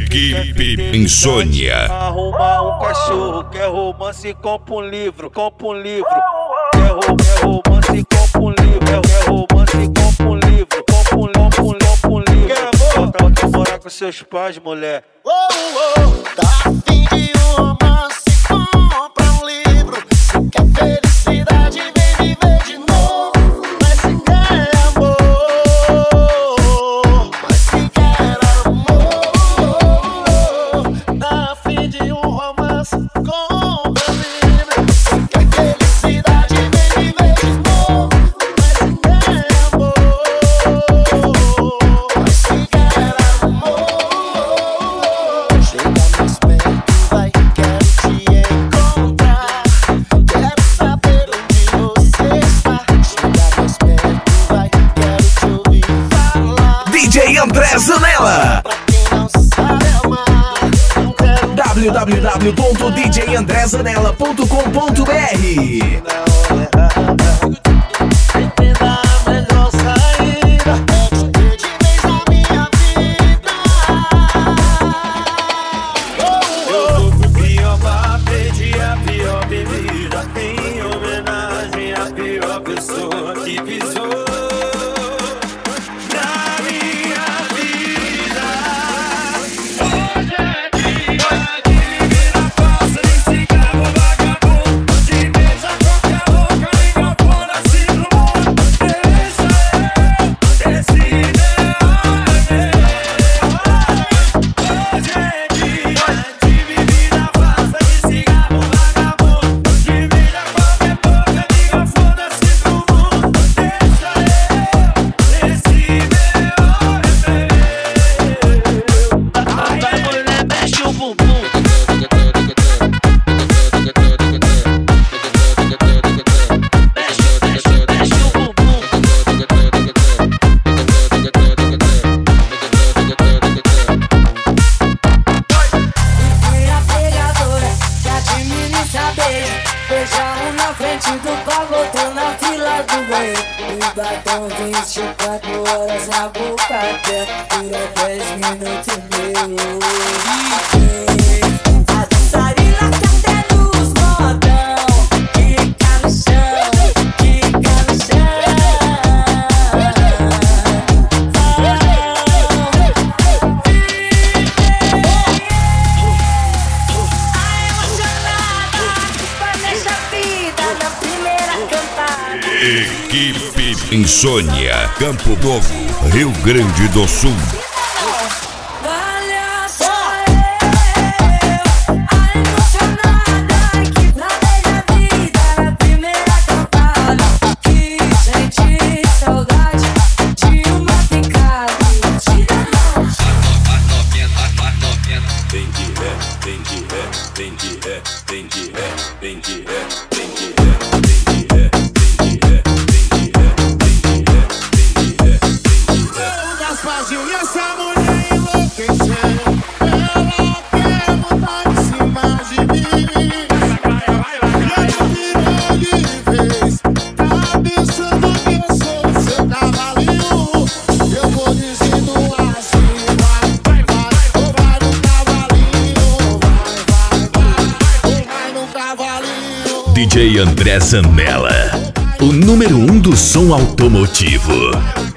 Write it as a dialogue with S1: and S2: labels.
S1: Equipe Insônia.
S2: Arrumar um cachorro, quer romance, compra um livro, compra um livro. Quer romance, compra um livro. Quer romance, compra um livro, compra um livro. Quer amor? Bota morar com seus pais, mulher.
S3: Tá afim de um romance, compra um livro. Se quer felicidade, vem viver de novo. Mas se quer amor, mas se quer amor, tá afim de um romance, compra um livro. Se quer felicidade, vem viver de novo. Mas se quer amor, mas se quer amor. Chega mais perto, vai, quero te encontrar. Quero saber onde você está. Chega mais perto, vai, quero te ouvir falar.
S4: DJ André Zanella.
S3: Pra quem não sabe amar, não quero
S4: www.djandrezanella.com.br.
S3: entender a melhor saída. É te ter de vez na minha vida.
S2: Eu vou pior pedir a pior bebida em homenagem à pior pessoa que pisou na minha vida. Hoje é dia de viver a falsa, de cigarro vagabundo, de beijar qualquer louca, língua fora assim no mundo. Deixa eu, esse meu é meu. Hoje é dia de viver a falsa, de cigarro vagabundo, de beijar qualquer boca, língua fora assim no mundo. Deixa eu, esse meu é meu. Ai, mulher, mexe o bumbum. Mexe o bumbum.
S5: Minha pegadora, que administra beijo. Beijar um na frente do palco, outro na fila do banheiro. E batom 24 horas na boca até dura 10 minutos e meio. A dançarina tá até nos modão. Quica no chão, quica no chão. A emocionada, planeja a vida na primeira cantada.
S1: Equipe Insônia. Campo Novo, Rio Grande do Sul.
S5: Olha só eu, a emocionada que planeja a vida na primeira cantada. Que sente saudade de uma picada. Tira a mão.
S2: Vem de ré, vem de ré, vem de ré, vem de ré, vem de ré, vem de ré, vem de ré, vem de ré, vem de ré, vem de ré, vem de ré, vem de ré.
S3: das páginas, essa mulher enlouqueceu. Ela quer montar em cima de mim. E eu virei de vez. Tá pensando que eu sou seu cavalinho. Eu vou dizendo assim, vai no cavalinho. Vai no cavalinho.
S4: DJ André Zanella, o número 1 do som automotivo.